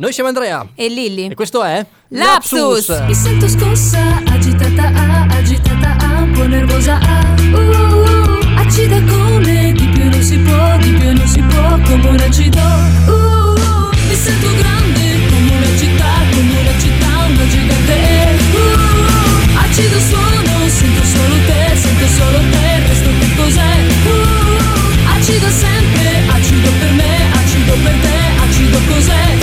Noi siamo Andrea e Lilli e questo è Lapsus. Mi sento scossa, agitata, un po' nervosa, acida come di più non si può, come un acido. Mi sento grande come una città, una gigante. Acido suono, sento solo te, resto che cos'è? Acido sempre, acido per me, acido per te, acido cos'è?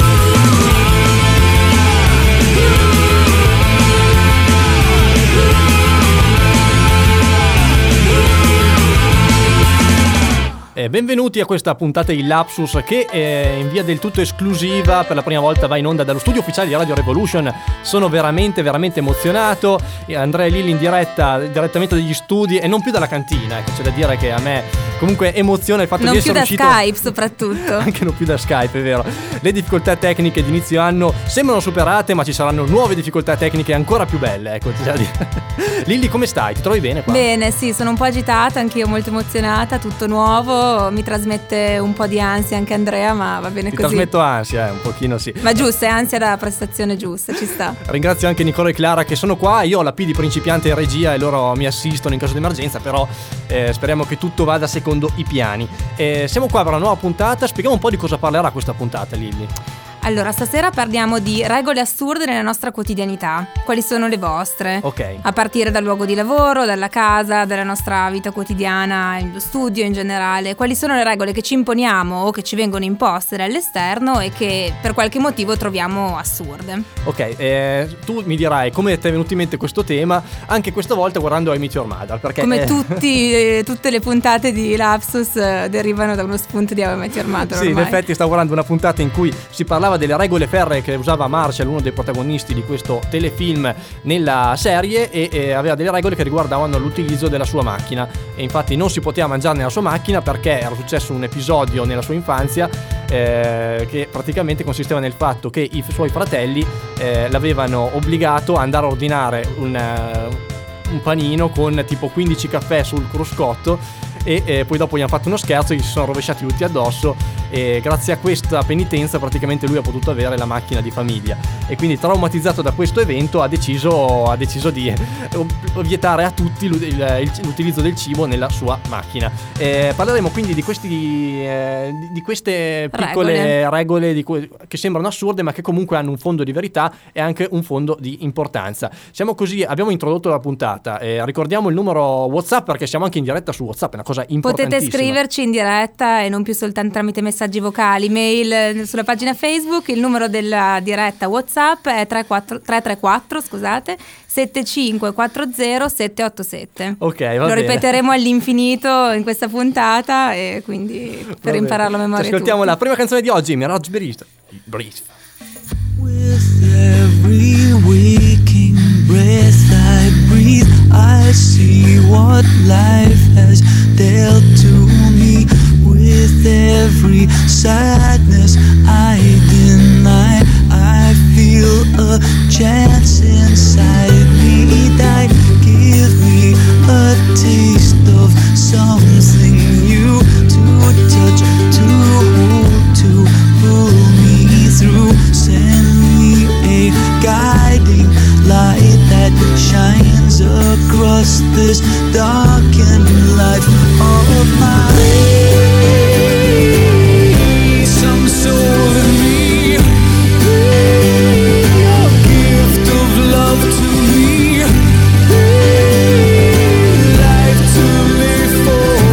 Benvenuti a questa puntata di Lapsus che in via del tutto esclusiva per la prima volta va in onda dallo studio ufficiale di Radio Revolution. Sono veramente emozionato. Andrea e Lilli in diretta direttamente dagli studi e non più dalla cantina, c'è da dire che a me comunque emoziona il fatto non di essere uscito uscito non più da Skype soprattutto. Anche non più da Skype, è vero. Le difficoltà tecniche di inizio anno sembrano superate, ma ci saranno nuove difficoltà tecniche ancora più belle, ecco, c'è da dire. Lilli, come stai? Ti trovi bene qua? Bene, sì, sono un po' agitata, anch'io molto emozionata, tutto nuovo. Mi trasmette un po' di ansia anche Andrea, ma va bene così. Ti trasmetto ansia, un pochino sì. Ma giusto, è ansia da prestazione giusta, ci sta. Ringrazio anche Nicola e Clara che sono qua. Io ho la P di principiante in regia e loro mi assistono in caso di emergenza, però speriamo che tutto vada secondo i piani. Siamo qua per una nuova puntata. Spieghiamo un po' di cosa parlerà questa puntata, Lilli. Allora, stasera parliamo di regole assurde nella nostra quotidianità. Quali sono le vostre? Ok. A partire dal luogo di lavoro, dalla casa, dalla nostra vita quotidiana, lo studio in generale. Quali sono le regole che ci imponiamo o che ci vengono imposte dall'esterno e che per qualche motivo troviamo assurde? Ok, tu mi dirai come ti è venuto in mente questo tema, anche questa volta guardando I Meet Your Mother, perché come tutte le puntate di Lapsus derivano da uno spunto di How I Met Your Mother. Sì, ormai. in effetti stavo guardando una puntata in cui si parlava delle regole ferree che usava Marshall, uno dei protagonisti di questo telefilm nella serie, e aveva delle regole che riguardavano l'utilizzo della sua macchina, e infatti non si poteva mangiare nella sua macchina perché era successo un episodio nella sua infanzia che praticamente consisteva nel fatto che i suoi fratelli l'avevano obbligato ad andare a ordinare un panino con tipo 15 caffè sul cruscotto, e poi dopo gli hanno fatto uno scherzo e gli si sono rovesciati tutti addosso, e grazie a questa penitenza praticamente lui ha potuto avere la macchina di famiglia, e quindi traumatizzato da questo evento ha deciso di vietare a tutti l'utilizzo del cibo nella sua macchina. Parleremo quindi di queste piccole regole che sembrano assurde ma che comunque hanno un fondo di verità e anche un fondo di importanza. Abbiamo introdotto la puntata, ricordiamo il numero WhatsApp perché siamo anche in diretta su WhatsApp, è una cosa importantissima. Potete scriverci in diretta e non più soltanto tramite messaggi vocali, mail, sulla pagina Facebook. Il numero della diretta WhatsApp è 334 7540 787. Ok, va bene. Lo ripeteremo all'infinito in questa puntata, e quindi per impararlo a memoria. Ci ascoltiamo tutti. la prima canzone di oggi, Mirage Brief. With every waking breath I breathe, I see what life has dealt to me. With every sadness I deny, I feel a chance inside me die. Give me a taste of something new to touch, to hold, to pull me through. Send me a guiding light that shines across this darkened life of mine. Some soul in me, your gift of love to me, life to live for.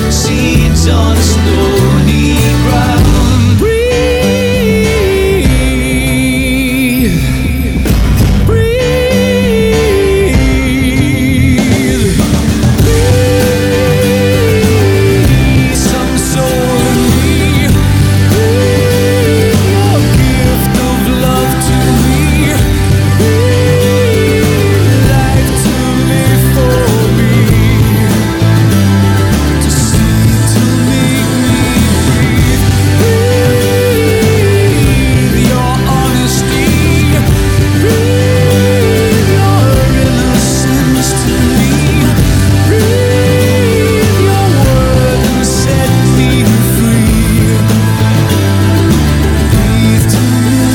seeds on stony ground. Breathe, breathe, breathe some soul in me. Breathe your gift of love to me. Breathe life to live for me. To see, to make me breathe your honesty. Breathe your innocence to me. Breathe your word and set me free. Breathe to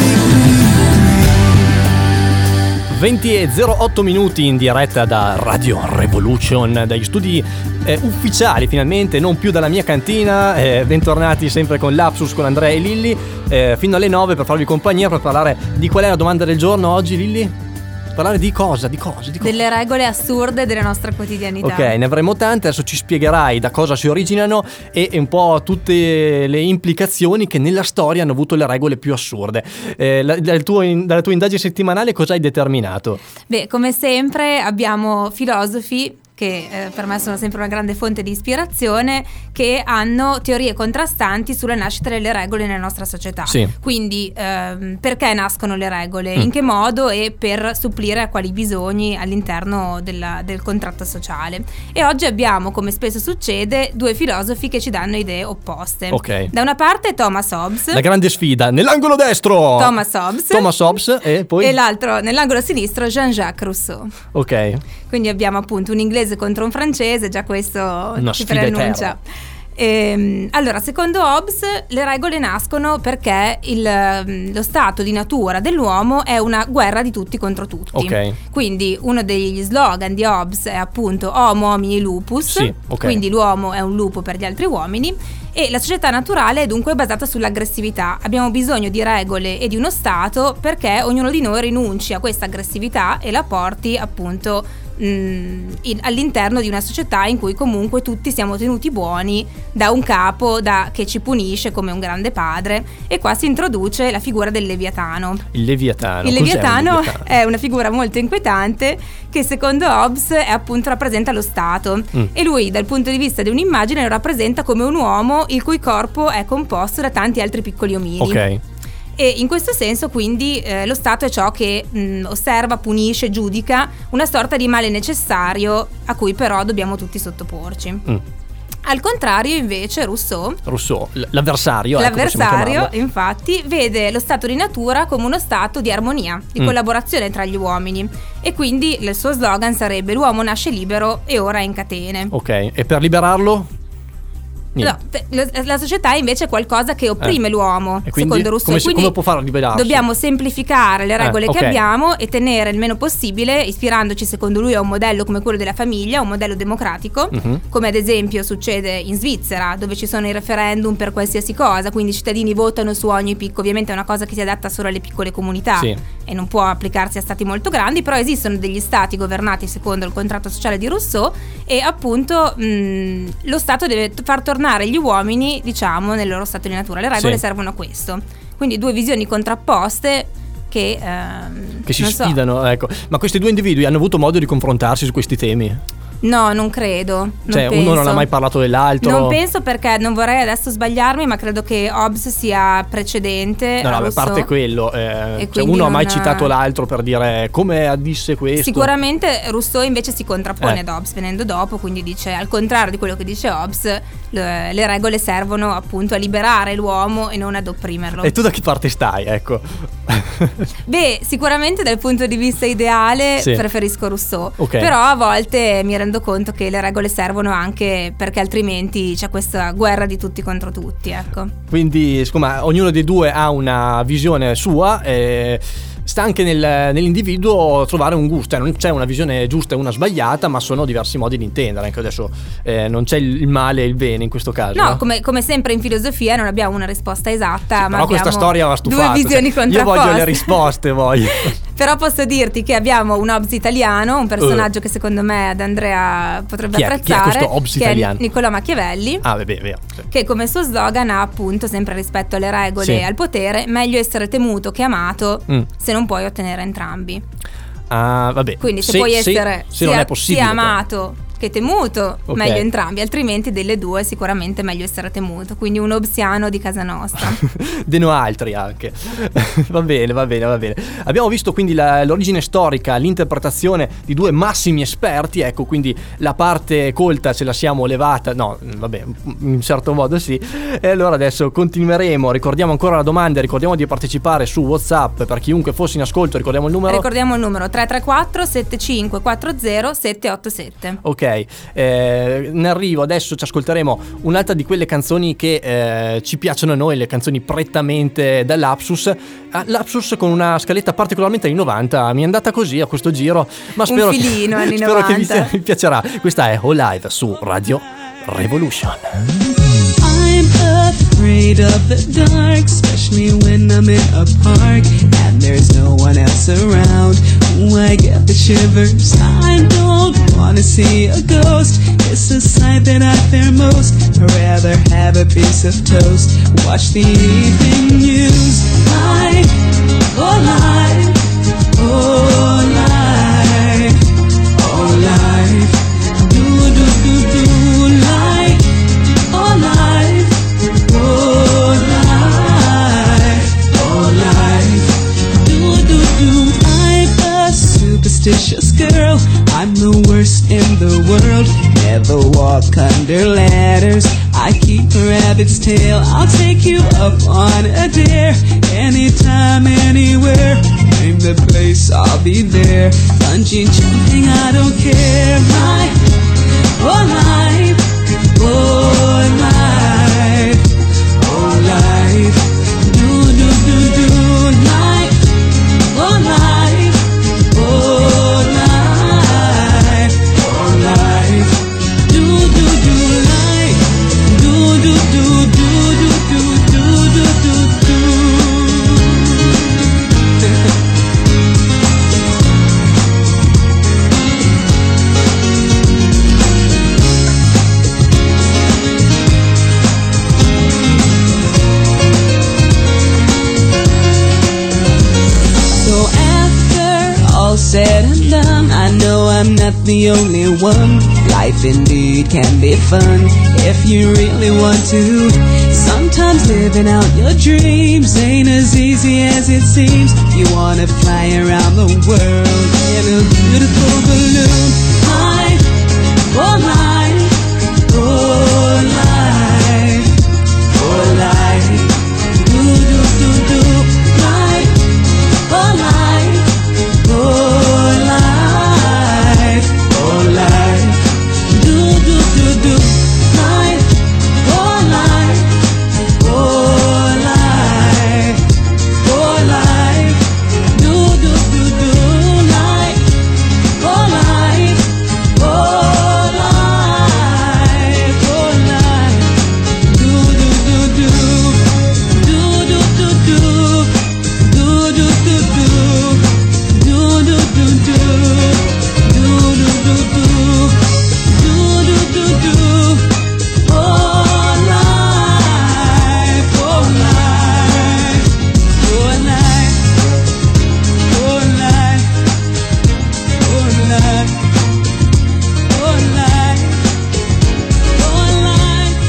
make me 20:08 minuti in diretta da Radio Revolution, dagli studi ufficiali finalmente, non più dalla mia cantina. Bentornati sempre con Lapsus, con Andrea e Lilli, fino alle 9 per farvi compagnia, per parlare di qual è la domanda del giorno oggi, Lilli? Parlare di cosa? Delle regole assurde della nostra quotidianità. Ok, ne avremo tante, adesso ci spiegherai da cosa si originano e un po' tutte le implicazioni che nella storia hanno avuto le regole più assurde. Dalla tua indagine settimanale cosa hai determinato? Beh, come sempre abbiamo filosofi che per me sono sempre una grande fonte di ispirazione, che hanno teorie contrastanti sulla nascita delle regole nella nostra società. Sì. Quindi perché nascono le regole, in che modo e per supplire a quali bisogni all'interno del contratto sociale. E oggi abbiamo, come spesso succede, due filosofi che ci danno idee opposte. Ok. Da una parte Thomas Hobbes, La grande sfida, nell'angolo destro! Thomas Hobbes e poi? e l'altro nell'angolo sinistro Jean-Jacques Rousseau. Ok. Quindi abbiamo appunto un inglese contro un francese, già questo Una ci sfida preannuncia. Allora, secondo Hobbes, le regole nascono perché lo stato di natura dell'uomo è una guerra di tutti contro tutti. Ok. Quindi uno degli slogan di Hobbes è appunto Homo homini lupus, Sì, ok. quindi l'uomo è un lupo per gli altri uomini. E la società naturale è dunque basata sull'aggressività. Abbiamo bisogno di regole e di uno Stato perché ognuno di noi rinunci a questa aggressività e la porti appunto all'interno di una società in cui comunque tutti siamo tenuti buoni da un capo che ci punisce come un grande padre. E qua si introduce la figura del Leviatano. Il Leviatano. Il Cos'è Leviatano un Leviatano? è una figura molto inquietante che secondo Hobbes appunto rappresenta lo Stato e lui dal punto di vista di un'immagine lo rappresenta come un uomo il cui corpo è composto da tanti altri piccoli omini. Ok. E in questo senso quindi lo Stato è ciò che osserva, punisce, giudica, una sorta di male necessario a cui però dobbiamo tutti sottoporci. Al contrario invece Rousseau, l'avversario, infatti, vede lo stato di natura come uno stato di armonia, di collaborazione tra gli uomini, e quindi il suo slogan sarebbe: l'uomo nasce libero e ora è in catene. Ok, e per liberarlo? No, la società invece è qualcosa che opprime l'uomo, e quindi, secondo Rousseau. come può farlo liberarsi? Dobbiamo semplificare le regole che abbiamo e tenere il meno possibile, ispirandoci secondo lui a un modello come quello della famiglia, un modello democratico, come ad esempio succede in Svizzera, dove ci sono i referendum per qualsiasi cosa, quindi i cittadini votano su ogni piccolo. Ovviamente è una cosa che si adatta solo alle piccole comunità e non può applicarsi a stati molto grandi, però esistono degli stati governati secondo il contratto sociale di Rousseau e appunto lo Stato deve far tornare gli uomini, diciamo, nel loro stato di natura. Le regole servono a questo. Quindi due visioni contrapposte che si sfidano, ecco. Ma questi due individui hanno avuto modo di confrontarsi su questi temi? No, non credo. Uno non ha mai parlato dell'altro? Non penso, perché non vorrei adesso sbagliarmi, ma credo che Hobbes sia precedente. No, a parte quello, uno ha mai citato l'altro per dire come disse questo? Sicuramente Rousseau invece si contrappone ad Hobbes venendo dopo, quindi dice, al contrario di quello che dice Hobbes, le regole servono appunto a liberare l'uomo e non ad opprimerlo. E tu da che parte stai, ecco? Beh, sicuramente dal punto di vista ideale preferisco Rousseau, però a volte mi rendo conto che le regole servono anche perché altrimenti c'è questa guerra di tutti contro tutti, ecco. Quindi siccome ognuno dei due ha una visione sua, sta anche nell'individuo trovare un gusto, non c'è una visione giusta e una sbagliata, ma sono diversi modi di intendere. Anche adesso non c'è il male e il bene in questo caso. No, come sempre in filosofia non abbiamo una risposta esatta, ma però questa storia va stufata. Due visioni contrapposte. Io voglio le risposte, Però posso dirti che abbiamo un Hobbs italiano, un personaggio che secondo me ad Andrea potrebbe Chi è apprezzare, questo Hobbs che italiano? è Niccolò Machiavelli, Ah, beh, vero. Sì. che come suo slogan ha appunto, sempre rispetto alle regole Sì. e al potere, meglio essere temuto che amato Mm. se non puoi ottenere entrambi. Ah, vabbè. Quindi se puoi essere se non è possibile, sia amato che temuto, Ok. meglio entrambi, altrimenti delle due sicuramente meglio essere temuto, quindi un obsiano di casa nostra. De no altri anche. Va bene. Abbiamo visto quindi l'origine storica, l'interpretazione di due massimi esperti, ecco, quindi la parte colta ce la siamo levata, no, vabbè, in un certo modo sì. E allora adesso continueremo, ricordiamo ancora la domanda, ricordiamo di partecipare su WhatsApp per chiunque fosse in ascolto, ricordiamo il numero. Ricordiamo il numero 334 7540 787. Ok, in arrivo adesso ci ascolteremo un'altra di quelle canzoni che ci piacciono a noi, le canzoni prettamente da Lapsus. Lapsus con una scaletta particolarmente anni 90, mi è andata così a questo giro, ma spero, filino anni spero che 90. vi piacerà. Questa è All Live su Radio Revolution. I'm afraid of the dark, especially when I'm in a park and there's no one else around. Ooh, I get the shivers. I don't wanna see a ghost. It's a sight that I fear most. I'd rather have a piece of toast. Watch the evening news. Life, oh life, oh life, oh life. Do do do do life, oh life, oh life, oh life. Do do do. I'm a superstitious girl. I'm the worst in the world. Never walk under ladders. I keep a rabbit's tail. I'll take you up on a dare. Anytime, anywhere. Name the place, I'll be there. Bungee jumping, I don't care. My oh life, oh life, oh life. Do do do do life, oh life, oh life, oh life. Do do do life, do do do do do do do do do. So after all said and done, I know I'm not the only one. Life indeed can be fun if you really want to. Sometimes living out your dreams ain't as easy as it seems. You wanna fly around the world in a beautiful balloon. Life, oh life, oh life, oh life. Do do do do life, oh life, oh life, oh life. Do do do do life, oh life, oh life, oh life. Do do do do life, oh life, oh life, oh life. Do do do do, do do do do, do do do do, do do do do, do do do do, do do do do. Oh life, oh life, oh life, oh life, oh life, oh life, oh life,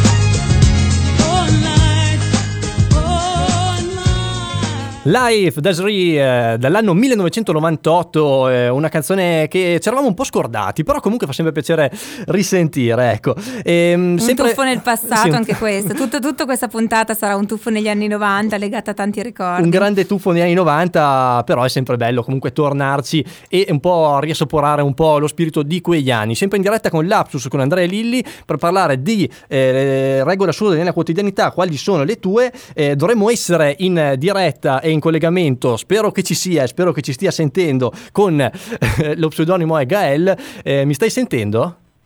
oh life, oh life. Life da Sri dall'anno 1998, una canzone che ci eravamo un po' scordati, però comunque fa sempre piacere risentire, ecco. Un Sempre... tuffo nel passato, Sì, anche questo. Tutta questa puntata sarà un tuffo negli anni 90 legata a tanti ricordi. un grande tuffo negli anni 90, però è sempre bello comunque tornarci e un po' riassaporare un po' lo spirito di quegli anni. Sempre in diretta con Lapsus, con Andrea e Lilli, per parlare di regole assurde nella quotidianità. Quali sono le tue? Dovremmo essere in diretta e in collegamento, spero che ci sia, spero che ci stia sentendo, con lo pseudonimo è Gael. Mi stai sentendo?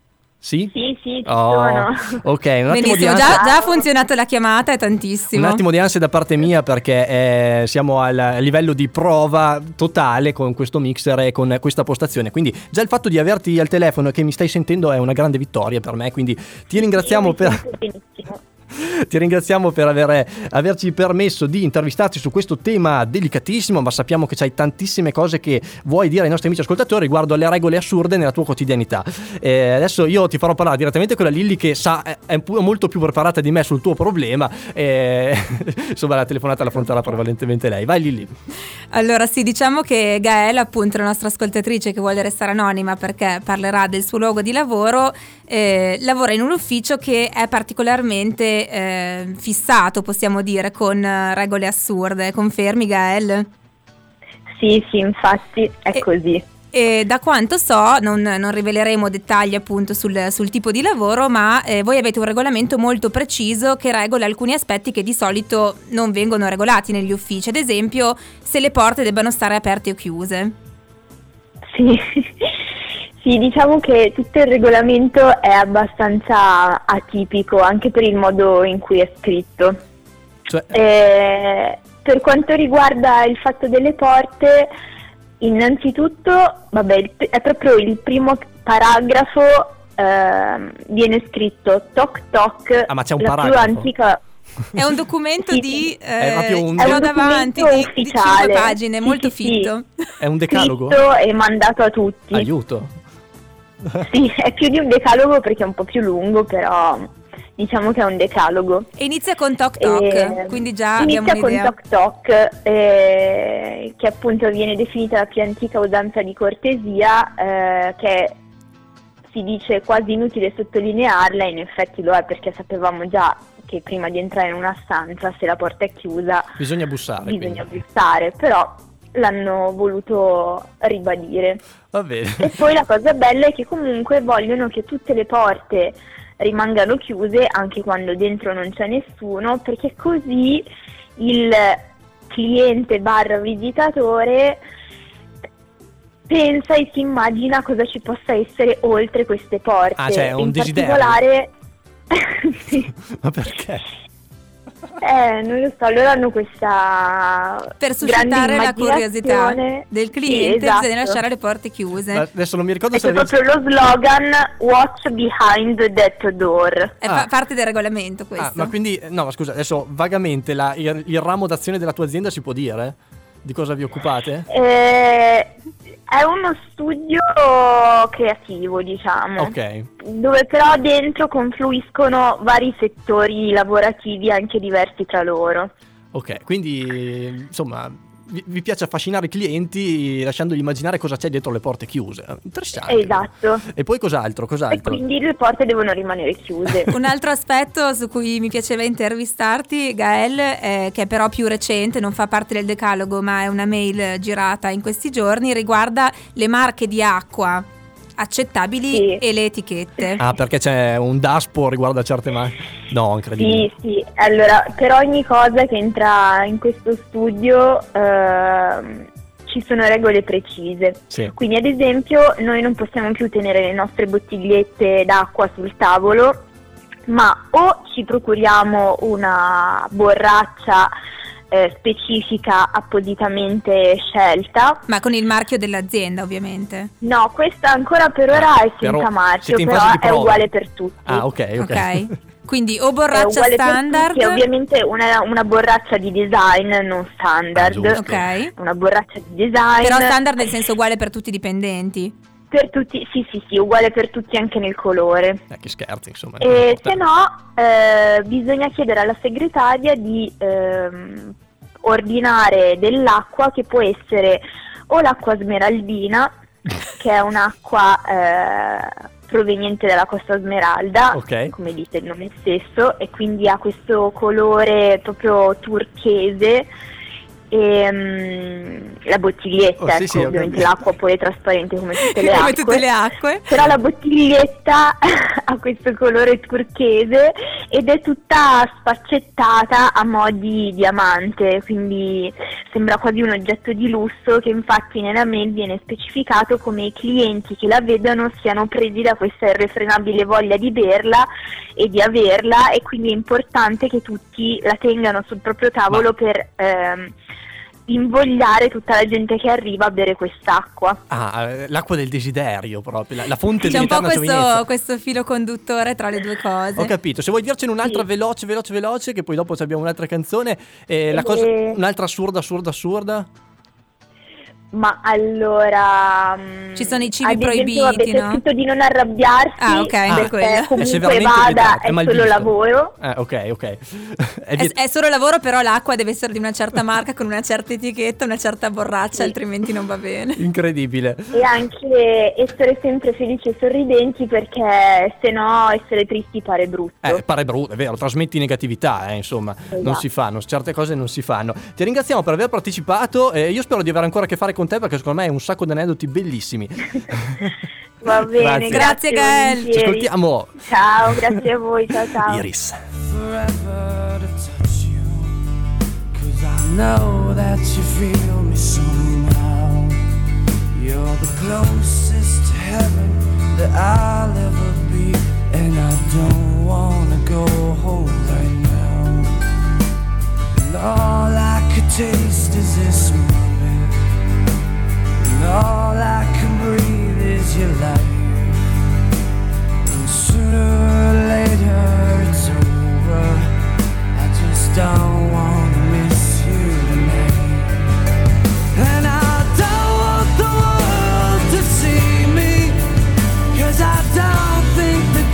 Sì? Sì, ci Oh, sono. ok, un attimo di Benissimo, ansia. già ha funzionato la chiamata, è tantissimo. Un attimo di ansia da parte mia perché siamo al livello di prova totale con questo mixer e con questa postazione, quindi già il fatto di averti al telefono e che mi stai sentendo è una grande vittoria per me, quindi ti ringraziamo Io mi per... sento benissimo. Ti ringraziamo per averci permesso di intervistarci su questo tema delicatissimo, ma sappiamo che c'hai tantissime cose che vuoi dire ai nostri amici ascoltatori riguardo alle regole assurde nella tua quotidianità. Adesso io ti farò parlare direttamente con la Lilli che è molto più preparata di me sul tuo problema. Insomma, la telefonata l'affronterà prevalentemente lei. Vai Lilli. Allora sì, diciamo che Gael, appunto la nostra ascoltatrice che vuole restare anonima perché parlerà del suo luogo di lavoro, lavora in un ufficio che è particolarmente fissato, possiamo dire, con regole assurde. Confermi, Gael? Sì, infatti è così. E da quanto so, non riveleremo dettagli appunto sul tipo di lavoro, ma voi avete un regolamento molto preciso che regola alcuni aspetti che di solito non vengono regolati negli uffici, ad esempio se le porte debbano stare aperte o chiuse. Sì. Sì, diciamo che tutto il regolamento è abbastanza atipico anche per il modo in cui è scritto. Per quanto riguarda il fatto delle porte, innanzitutto, è proprio il primo paragrafo, viene scritto toc toc, ma c'è un la paragrafo? più antica... È un documento Sì, è proprio un ce l'ho davanti, di 5 ufficiale. pagine, Sì, molto sì, fitto. È un decalogo? Scritto e mandato a tutti. Aiuto. Sì, è più di un decalogo perché è un po' più lungo, però diciamo che è un decalogo. E inizia con toc toc, quindi già abbiamo inizia un'idea. con toc toc, che appunto viene definita la più antica usanza di cortesia, che si dice quasi inutile sottolinearla, in effetti lo è perché sapevamo già che prima di entrare in una stanza, se la porta è chiusa, bisogna bussare. Bisogna bussare, però l'hanno voluto ribadire. Va bene. E poi la cosa bella è che comunque vogliono che tutte le porte rimangano chiuse anche quando dentro non c'è nessuno, perché così il cliente / visitatore pensa e si immagina cosa ci possa essere oltre queste porte. Ah, cioè, è un in desiderio. particolare sì. Ma perché? Non lo so, loro hanno questa Per suscitare la curiosità immaginazione del cliente, sì, esatto. bisogna lasciare le porte chiuse. Ma adesso non mi ricordo E se c'è proprio lo slogan "What's behind that door". È parte del regolamento questo. ma quindi, no, ma scusa, adesso vagamente il ramo d'azione della tua azienda si può dire? Di cosa vi occupate? È uno studio creativo, diciamo. Ok. Dove però dentro confluiscono vari settori lavorativi anche diversi tra loro. Ok, quindi insomma vi piace affascinare i clienti lasciandogli immaginare cosa c'è dietro le porte chiuse. Interessante. Esatto. E poi cos'altro? E quindi le porte devono rimanere chiuse. Un altro aspetto su cui mi piaceva intervistarti, Gael, che è però più recente, non fa parte del decalogo ma è una mail girata in questi giorni, riguarda le marche di acqua accettabili Sì. e le etichette. Ah, perché c'è un DASPO riguardo a certe marche? No, incredibile. Sì, allora per ogni cosa che entra in questo studio ci sono regole precise. Sì. Quindi ad esempio noi non possiamo più tenere le nostre bottigliette d'acqua sul tavolo, ma o ci procuriamo una borraccia specifica appositamente scelta. Ma con il marchio dell'azienda, ovviamente. No, questa ancora per ora è senza Però marchio, siete in però fase di è prova. uguale per tutti. Ah, ok. Ok. Quindi o È borraccia uguale standard. per tutti, è ovviamente una borraccia di design, non standard. giusto. Ok. Una borraccia di design. Però standard nel senso uguale per tutti i dipendenti. Per tutti, sì, uguale per tutti anche nel colore. Che scherzi, insomma. E se no, bisogna chiedere alla segretaria di ordinare dell'acqua che può essere o l'acqua smeraldina, che è un'acqua proveniente dalla Costa Smeralda, Ok. come dice il nome stesso, e quindi ha questo colore proprio turchese e la bottiglietta, Oh, sì, ecco, sì, ho ovviamente capito. l'acqua poi è trasparente come tutte le Come acque. tutte le acque. Però la bottiglietta ha questo colore turchese ed è tutta sfaccettata a mo' di diamante, quindi sembra quasi un oggetto di lusso, che infatti nella mail viene specificato come i clienti che la vedono siano presi da questa irrefrenabile voglia di berla e di averla, e quindi è importante che tutti la tengano sul proprio tavolo per invogliare tutta la gente che arriva a bere quest'acqua. L'acqua del desiderio proprio, la fonte C'è un po' dell'eterna giovinezza. questo filo conduttore tra le due cose. Ho capito, se vuoi dircene un'altra Sì. veloce, che poi dopo abbiamo un'altra canzone, un'altra assurda. Ma allora Ci sono i cibi ad esempio, proibiti, avete no? scritto di non arrabbiarsi, Ah, ok, perché quello. È comunque severamente vada, vietato, è è mal solo visto. lavoro. Ok. È solo lavoro, però l'acqua deve essere di una certa marca, con una certa etichetta, una certa borraccia, Sì. altrimenti non va bene. Incredibile. E anche essere sempre felici e sorridenti, perché se no essere tristi pare brutto. Pare brutto, è vero, trasmetti negatività, insomma, non Esatto. si fanno, certe cose non si fanno. Ti ringraziamo per aver partecipato, io spero di avere ancora a che fare con te, perché secondo me hai un sacco di aneddoti bellissimi. Va bene, Grazie. Grazie, Gael. Ci volentieri. ascoltiamo. Ciao, grazie a voi, ciao. Iris. Forever to touch you, 'cause I know that you feel me somehow. You're the closest to heaven that I'll ever be, and I don't wanna go home right now. And all I could taste is this moment, and all I can breathe is your light. And sooner or later it's over, I just don't wanna miss you tonight. And I don't want the world to see me, 'cause I don't think the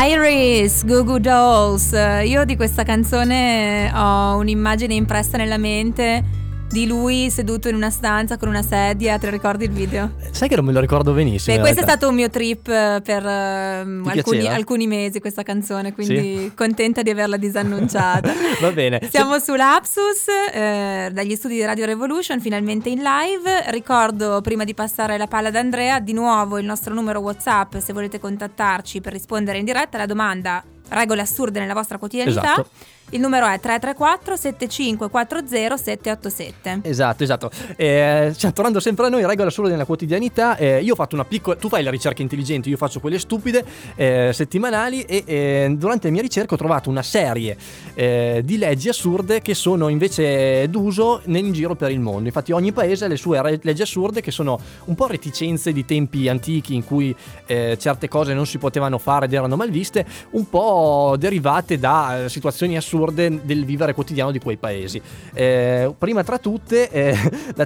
Iris, Goo Goo Dolls. Io di questa canzone ho un'immagine impressa nella mente di lui seduto in una stanza con una sedia. Te lo ricordi il video? Sai che non me lo ricordo benissimo. Beh, questo è realtà. stato un mio trip per alcuni mesi, questa canzone, quindi contenta di averla disannunciata. Va bene. Siamo su Lapsus, dagli studi di Radio Revolution, finalmente in live. Ricordo, prima di passare la palla ad Andrea, di nuovo il nostro numero WhatsApp se volete contattarci per rispondere in diretta alla domanda regole assurde nella vostra quotidianità. Esatto. Il numero è 334 7540 787. Esatto. Tornando sempre a noi, regole assurde nella quotidianità. Io ho fatto una piccola. Tu fai le ricerche intelligenti, io faccio quelle stupide settimanali. E durante le mie ricerche ho trovato una serie di leggi assurde che sono invece d'uso in giro per il mondo. Infatti, ogni paese ha le sue leggi assurde, che sono un po' reticenze di tempi antichi in cui certe cose non si potevano fare ed erano malviste, un po' derivate da situazioni assurde del vivere quotidiano di quei paesi. Prima tra tutte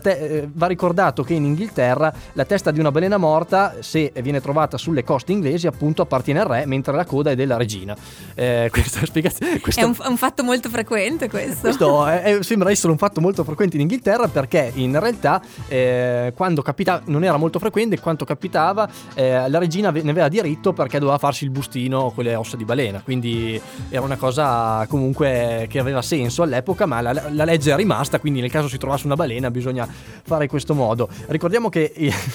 va ricordato che in Inghilterra la testa di una balena morta, se viene trovata sulle coste inglesi, appunto appartiene al re, mentre la coda è della regina. Questa spiegazione è un fatto molto frequente questo sembra essere un fatto molto frequente in Inghilterra, perché in realtà quando capitava non era molto frequente, quanto capitava la regina ne aveva diritto perché doveva farsi il bustino con le ossa di balena, quindi era una cosa comunque che aveva senso all'epoca, ma la legge è rimasta, quindi nel caso si trovasse una balena bisogna fare in questo modo. Ricordiamo che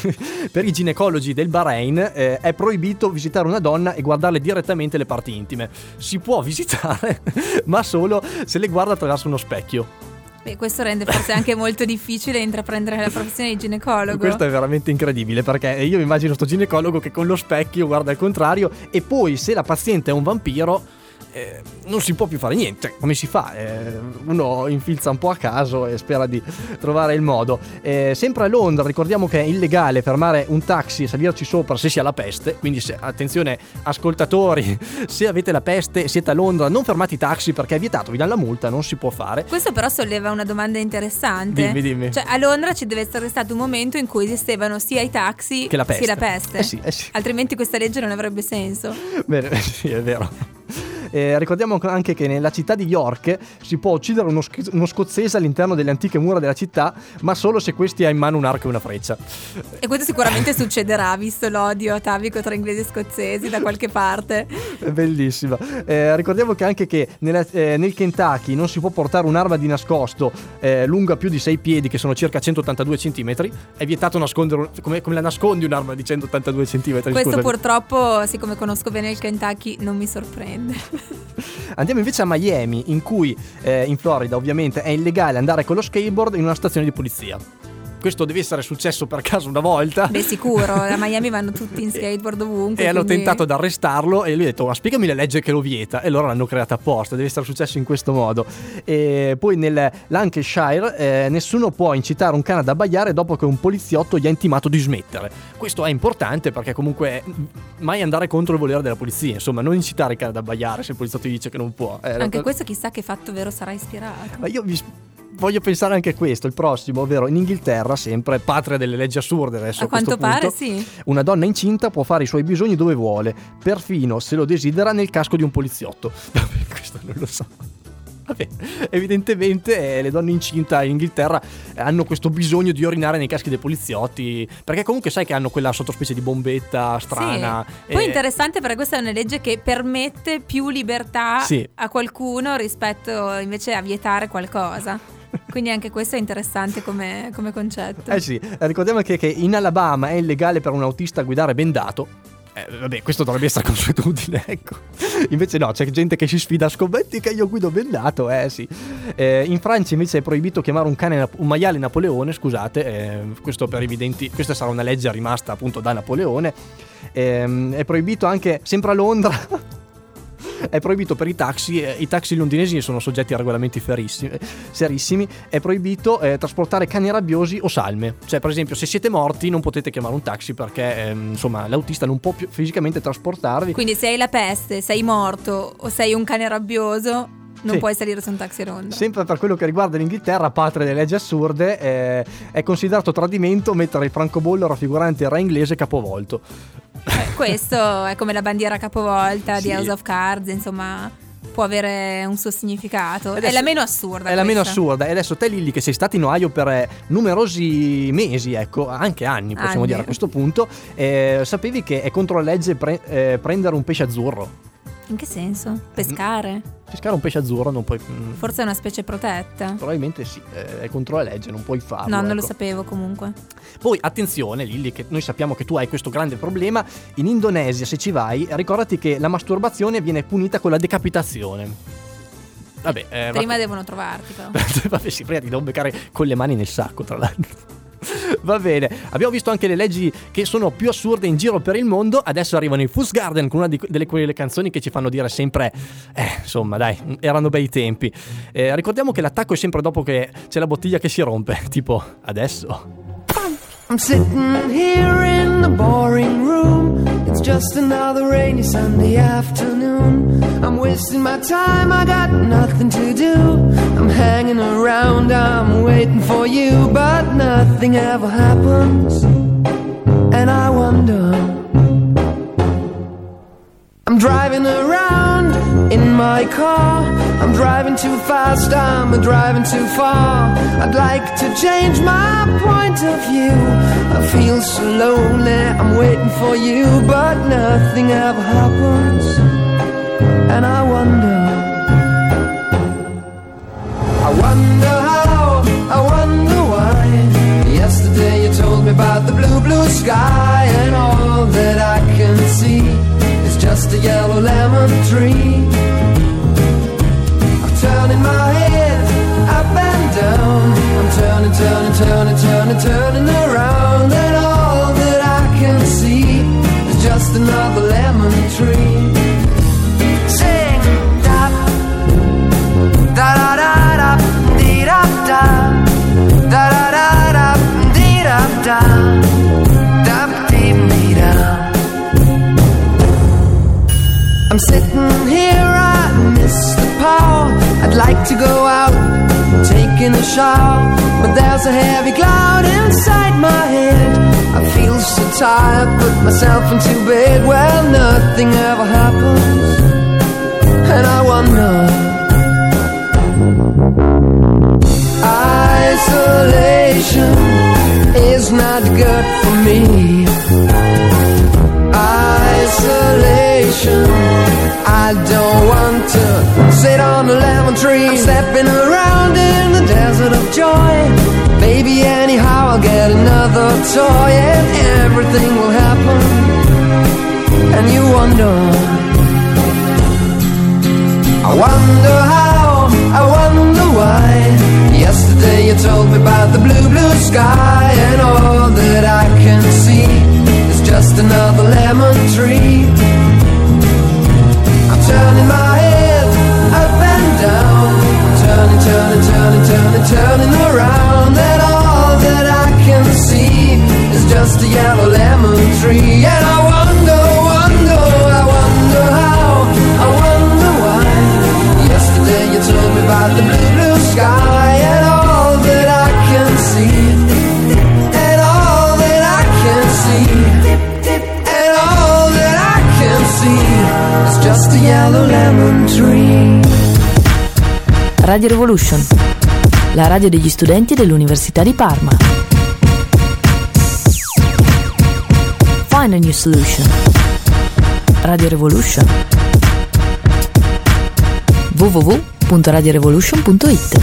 per i ginecologi del Bahrain è proibito visitare una donna e guardarle direttamente le parti intime. Si può visitare ma solo se le guarda attraverso uno specchio. Beh, questo rende forse anche molto difficile intraprendere la professione di ginecologo. Questo è veramente incredibile, perché io immagino sto ginecologo che con lo specchio guarda al contrario, e poi se la paziente è un vampiro non si può più fare niente. Come si fa? Uno infilza un po' a caso e spera di trovare il modo. Sempre a Londra ricordiamo che è illegale fermare un taxi e salirci sopra se si ha la peste, quindi attenzione ascoltatori, se avete la peste e siete a Londra non fermate i taxi perché è vietato, vi danno la multa, non si può fare. Questo però solleva una domanda interessante. Dimmi. Cioè, a Londra ci deve essere stato un momento in cui esistevano sia i taxi che la peste. Sia la peste. Sì. Altrimenti questa legge non avrebbe senso. Bene, sì, è vero. Ricordiamo anche che nella città di York si può uccidere uno scozzese all'interno delle antiche mura della città, ma solo se questi ha in mano un arco e una freccia. E questo sicuramente succederà, visto l'odio atavico tra inglesi e scozzesi da qualche parte. È bellissima. Ricordiamo che anche che nel Kentucky non si può portare un'arma di nascosto lunga più di 6 piedi, che sono circa 182 centimetri. È vietato nascondere come la nascondi un'arma di 182 centimetri. Questo scusami. Purtroppo, siccome conosco bene il Kentucky, non mi sorprende. Andiamo invece a Miami, in cui in Florida ovviamente è illegale andare con lo skateboard in una stazione di polizia. Questo deve essere successo per caso una volta. Beh, sicuro, a Miami vanno tutti in skateboard ovunque. E hanno quindi tentato di arrestarlo e lui ha detto: ma spiegami la legge che lo vieta. E loro l'hanno creata apposta, deve essere successo in questo modo. E poi nel Lancashire nessuno può incitare un cane ad abbaiare dopo che un poliziotto gli ha intimato di smettere. Questo è importante perché comunque mai andare contro il volere della polizia, insomma, non incitare il cane ad abbaiare se il poliziotto gli dice che non può. Anche questo chissà che fatto vero sarà ispirato. Ma io voglio pensare anche a questo, il prossimo, ovvero in Inghilterra, sempre patria delle leggi assurde adesso. A quanto pare punto, sì. Una donna incinta può fare i suoi bisogni dove vuole, perfino se lo desidera nel casco di un poliziotto. Vabbè, questo non lo so. Vabbè, evidentemente le donne incinta in Inghilterra hanno questo bisogno di urinare nei caschi dei poliziotti, perché comunque sai che hanno quella sottospecie di bombetta strana. Sì. Poi interessante perché questa è una legge che permette più libertà a qualcuno rispetto invece a vietare qualcosa. Quindi anche questo è interessante come concetto. Sì, ricordiamo che in Alabama è illegale per un autista guidare bendato. Vabbè, questo dovrebbe essere consuetudine, ecco. Invece no, c'è gente che si sfida: scommetti che io guido bendato, sì. In Francia invece è proibito chiamare un maiale Napoleone, scusate, questo per evidenti, questa sarà una legge rimasta appunto da Napoleone. È proibito anche, sempre a Londra, è proibito per i taxi londinesi sono soggetti a regolamenti serissimi. È proibito trasportare cani rabbiosi o salme. Cioè, per esempio, se siete morti non potete chiamare un taxi perché insomma l'autista non può più fisicamente trasportarvi. Quindi se hai la peste, sei morto o sei un cane rabbioso, non Sì. puoi salire su un taxi rondo. Sempre per quello che riguarda l'Inghilterra, patria delle leggi assurde, è considerato tradimento mettere il francobollo raffigurante il re inglese capovolto. Questo è come la bandiera capovolta Sì. di House of Cards, insomma, può avere un suo significato. Adesso- è la meno assurda. È la meno questa. assurda. E adesso te, Lilli, che sei stata in Ohio per numerosi mesi, ecco, anche anni, possiamo Anni. dire a questo punto, sapevi che è contro la legge prendere un pesce azzurro? In che senso? Pescare? Pescare un pesce azzurro non puoi... Forse è una specie protetta? Probabilmente sì, è contro la legge, non puoi farlo. No, non lo ecco. sapevo comunque. Poi attenzione Lilli, che noi sappiamo che tu hai questo grande problema. In Indonesia, se ci vai, ricordati che la masturbazione viene punita con la decapitazione. Vabbè, Prima devono trovarti però. Vabbè, sì, prima ti devo beccare con le mani nel sacco, tra l'altro. Va bene, abbiamo visto anche le leggi che sono più assurde in giro per il mondo. Adesso arrivano i Fuzz Garden con una delle quelle canzoni che ci fanno dire sempre insomma dai, erano bei tempi. Ricordiamo che l'attacco è sempre dopo che c'è la bottiglia che si rompe. Tipo adesso. I'm sitting here in the boring room. It's just another rainy Sunday afternoon. I'm wasting my time, I got nothing to do. I'm hanging around, I'm waiting for you, but nothing ever happens. And I wonder, I'm driving around in my car. I'm driving too fast, I'm driving too far. I'd like to change my point of view. I feel so lonely, I'm waiting for you, but nothing ever happens. And I wonder how, I wonder why. Yesterday you told me about the blue, blue sky, and all that I can see is just a yellow lemon tree. I'm turning my head up and down. I'm turning, turning, turning, turning, turning around, and all that I can see is just another lemon tree. Sing da da da da da dee da da da da da da dee da da da dee dee da. I'm sitting here, I miss the power. I'd like to go out, taking a shower, but there's a heavy cloud inside my head. I feel so tired, put myself into bed. Well, nothing ever happens, and I wonder. Isolation is not good for me. Isolation, I don't want to sit on a lemon tree. I'm stepping around in the desert of joy. Maybe anyhow I'll get another toy, and everything will happen. And you wonder, I wonder how, I wonder why. Yesterday you told me about the blue, blue sky, and all that I can see is just another lemon tree. I'm turning my head up and down. I'm turning, turning, turning, turning, turning around, and all that I can see is just a yellow lemon tree. And I wonder, wonder, I wonder how, I wonder why. Yesterday you told me about the blue, blue sky, and all that I can see, and all that I can see, and all that I can see is just a yellow lemon tree. Radio Revolution, la radio degli studenti dell'Università di Parma. Find a new solution. Radio Revolution. www.radiorevolution.it.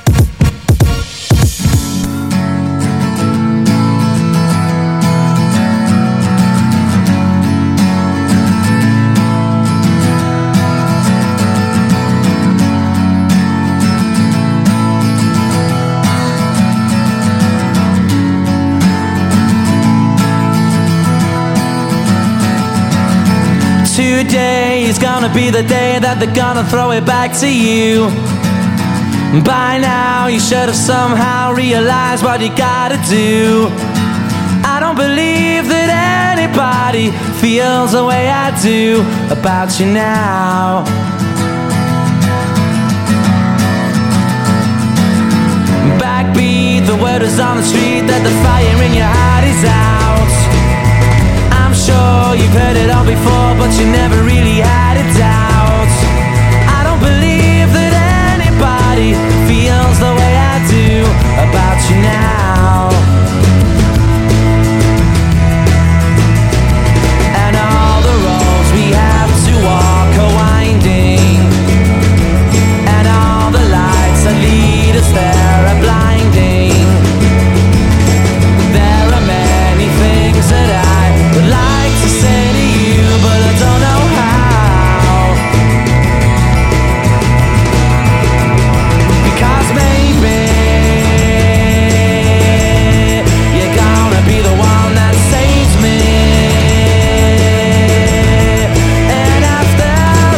Today is gonna be the day that they're gonna throw it back to you. By now you should have somehow realized what you gotta do. I don't believe that anybody feels the way I do about you now. word is on the street that the fire in your heart is out. I'm sure you've heard it all before, but you never really had a doubt. I don't believe that anybody feels the way I do about you now. And all the roads we have to walk are winding, and all the lights that lead us there are blinding. There are many things that I would like to say to you, but I don't know how. Because maybe you're gonna be the one that saves me. And after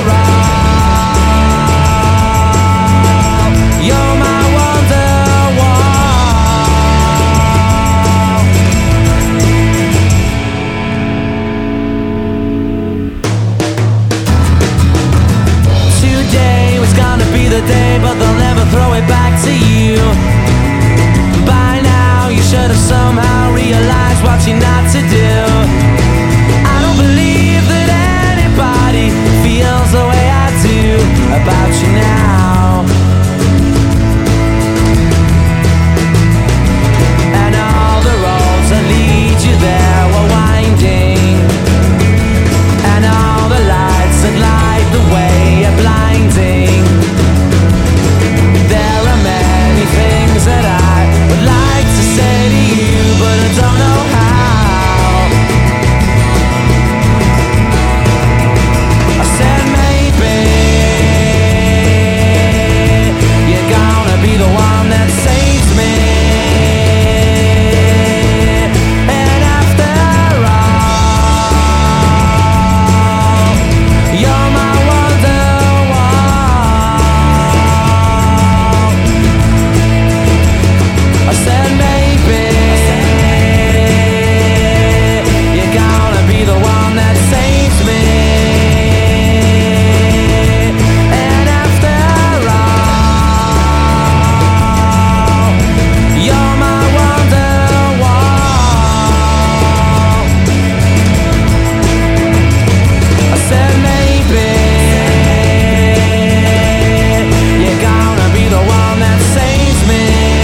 all, you're my Wonderwall. 'Today was gonna be the day, but they'll never throw it back to you. By now you should have somehow realized what you're not to do. I don't believe that anybody feels the way I do about you now. And all the roads that lead you there were winding, and all the lights that light the way are blinding. There are many things that I would like to say to you, but I don't know how. I said maybe you're gonna be the one that saves me. And after all, you're my Wonderwall. I said maybe you're gonna be the one that saves me. And after all, you're my Wonderwall. I said maybe you're gonna be the one that saves me.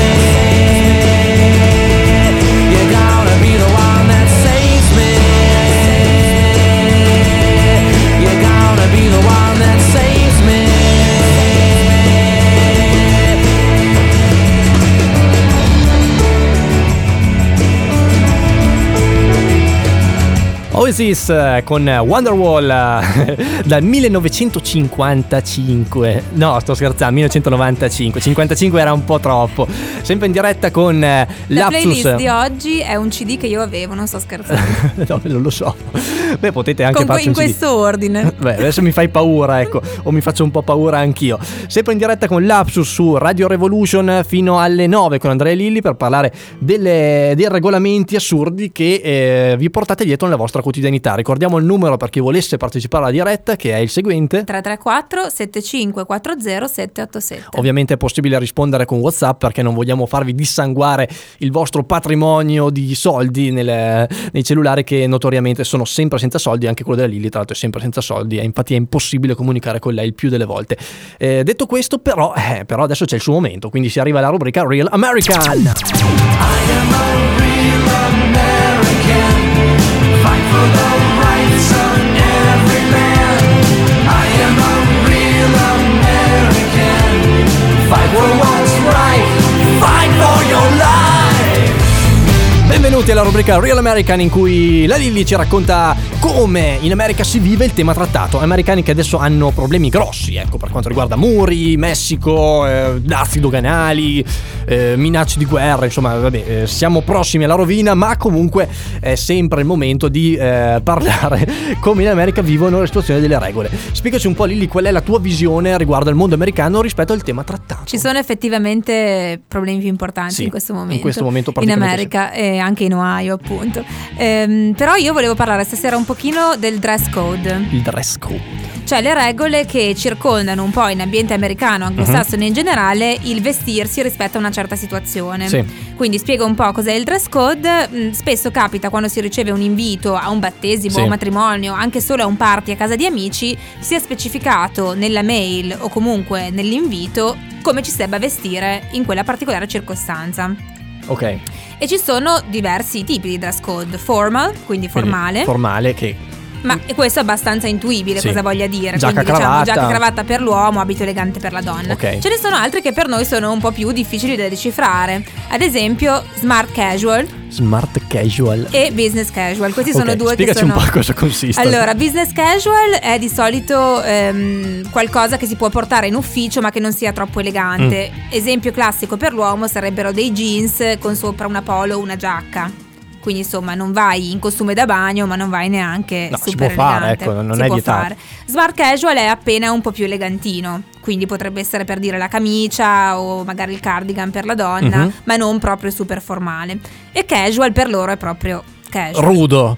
You're gonna be the one that saves me. You're gonna be the one that saves me. Oasis con Wonderwall dal 1955. No, sto scherzando, 1995. 55 era un po' troppo. Sempre in diretta con La Lapsus. playlist di oggi è un CD che io avevo, non sto scherzando. No, non lo so. Beh, potete anche In farci un CD. questo ordine. Beh, adesso mi fai paura, ecco, o mi faccio un po' paura anch'io. Sempre in diretta con Lapsus su Radio Revolution fino alle 9 con Andrea Lilli per parlare dei regolamenti assurdi che vi portate dietro nella vostra quotidianità. Ricordiamo il numero per chi volesse partecipare alla diretta, che è il seguente: 334 7540 787. Ovviamente è possibile rispondere con WhatsApp, perché non vogliamo farvi dissanguare il vostro patrimonio di soldi nei cellulari, che notoriamente sono sempre senza soldi. Anche quello della Lilli tra l'altro è sempre senza soldi, e infatti è impossibile comunicare con lei il più delle volte. Detto questo, però adesso c'è il suo momento, quindi si arriva alla rubrica Real American. I am a real American, fight for the rights of every man. I am a real American, fight for what's right, fight for your life. Benvenuti alla rubrica Real American, in cui la Lilli ci racconta come in America si vive il tema trattato. Americani che adesso hanno problemi grossi, ecco, per quanto riguarda muri, Messico, dazi doganali, minacce di guerra, insomma, vabbè, siamo prossimi alla rovina, ma comunque è sempre il momento di parlare come in America vivono la situazione delle regole. Spiegaci un po', Lilli, qual è la tua visione riguardo al mondo americano rispetto al tema trattato. Ci sono effettivamente problemi più importanti, sì, in questo momento. In questo momento in America e anche in Ohio, appunto. Però io volevo parlare stasera un pochino del dress code. Il dress code. cioè le regole che circondano un po' in ambiente americano, anglosassone in generale, il vestirsi rispetto a una certa situazione. Sì. Quindi spiego un po' cos'è il dress code. Spesso capita quando si riceve un invito a un battesimo, Sì. a un matrimonio, anche solo a un party a casa di amici, sia specificato nella mail o comunque nell'invito come ci si debba vestire in quella particolare circostanza. Ok. E ci sono diversi tipi di dress code: formal, quindi formale, Formale che ma questo è abbastanza intuibile, Sì. cosa voglia dire. Giacca, Quindi cravatta. giacca cravatta per l'uomo, abito elegante per la donna. Ok. Ce ne sono altri che per noi sono un po' più difficili da decifrare. Ad esempio smart casual smart casual. e business casual. Questi sono Ok, due spiegaci che sono... un po' cosa consiste. Allora, business casual è di solito qualcosa che si può portare in ufficio ma che non sia troppo elegante. Esempio classico per l'uomo sarebbero dei jeans con sopra una polo o una giacca. Quindi insomma non vai in costume da bagno, ma non vai neanche No, super si può fare, elegante. ecco, non Si è può vietato. fare. Smart casual è appena un po' più elegantino, quindi potrebbe essere, per dire, la camicia o magari il cardigan per la donna, Mhm. ma non proprio super formale. E casual per loro è proprio casual. Rudo.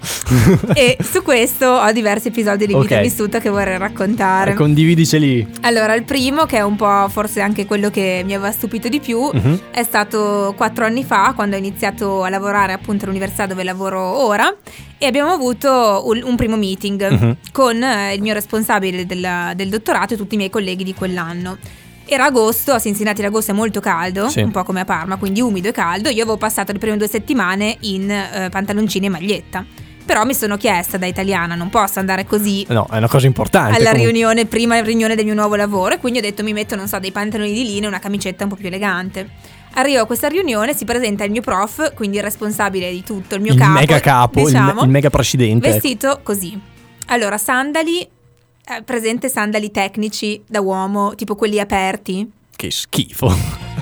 E su questo ho diversi episodi di vita Ok. vissuta che vorrei raccontare. Condividiceli. Allora, il primo, che è un po' forse anche quello che mi aveva stupito di più, Mhm. è stato 4 anni fa, quando ho iniziato a lavorare appunto all'università dove lavoro ora, e abbiamo avuto un primo meeting Mhm. con il mio responsabile del dottorato e tutti i miei colleghi di quell'anno. Era agosto, a Cincinnati l'agosto è molto caldo, Sì. un po' come a Parma, quindi umido e caldo. Io avevo passato le prime 2 settimane in pantaloncini e maglietta. Però mi sono chiesta, da italiana, non posso andare così No, è una cosa importante. alla comunque. prima riunione del mio nuovo lavoro, e quindi ho detto mi metto, non so, dei pantaloni di linea e una camicetta un po' più elegante. Arrivo a questa riunione, si presenta il mio prof, quindi il responsabile di tutto, il mio Il capo, mega capo, diciamo, il mega presidente. vestito così. Allora, sandali, presente sandali tecnici da uomo, tipo quelli aperti. Che schifo.